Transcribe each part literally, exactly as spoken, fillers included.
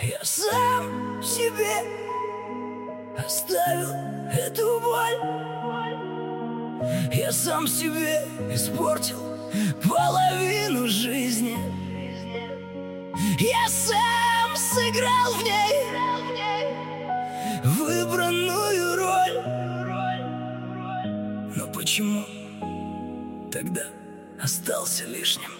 Я сам себе оставил эту боль. Я сам себе испортил половину жизни. Я сам сыграл в ней выбранную роль. Но почему тогда остался лишним?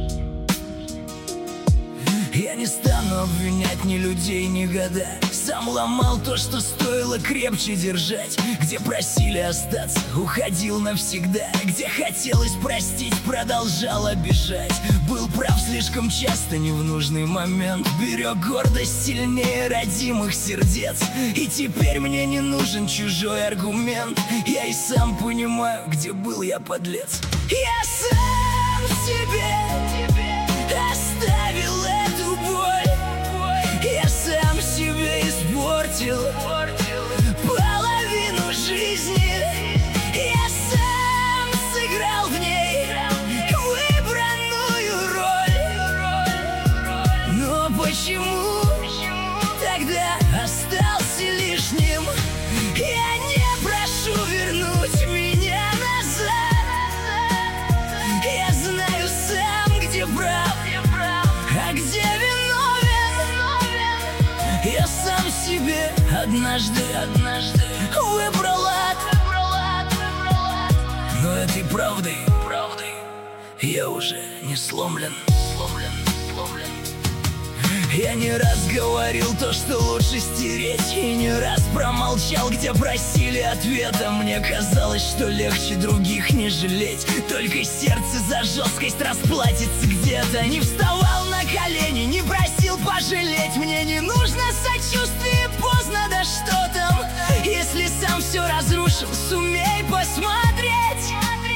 Я не стану обвинять ни людей, ни года. Сам ломал то, что стоило крепче держать. Где просили остаться, уходил навсегда. Где хотелось простить, продолжал обижать. Был прав слишком часто, не в нужный момент. Берег гордость сильнее родимых сердец. И теперь мне не нужен чужой аргумент. Я и сам понимаю, где был я, подлец. Я сам себе оставил эту боль. Я сам себе испортил половину жизни. Я сам сыграл в ней выбранную роль. Но почему тогда остался лишним? Я не прошу вернуть меня назад. Я знаю сам, где прав, а где виновен. Я сам себе однажды, однажды выбрал ад. Но этой правдой, правдой я уже не сломлен, сломлен, сломлен. Я не раз говорил то, что лучше стереть, и не раз промолчал, где просили ответа. Мне казалось, что легче других не жалеть. Только сердце за жесткость расплатится где-то. Не вставал на колени, не просил пожалеть. Мне не нужно сочувствие, поздно, да что там. Если сам все разрушил, сумей посмотреть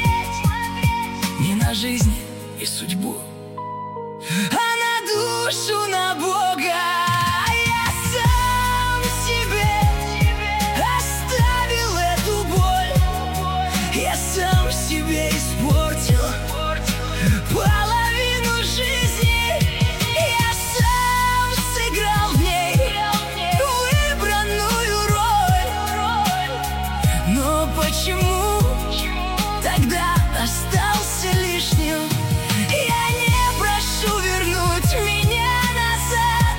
не на жизнь и судьбу, а на душу, на Бога. Я сам себе оставил эту боль. Я сам себе испортил половину жизни. Я сам сыграл в ней выбранную роль. Но почему тогда остался лишним? Я не прошу вернуть меня назад.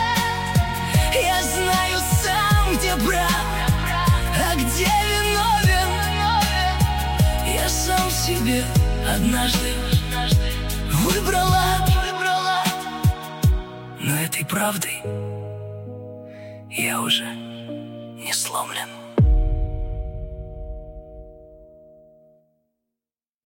Я знаю сам, где прав, а где виновен. Я сам себе однажды выбрал ад. Но этой правдой я уже не сломлен.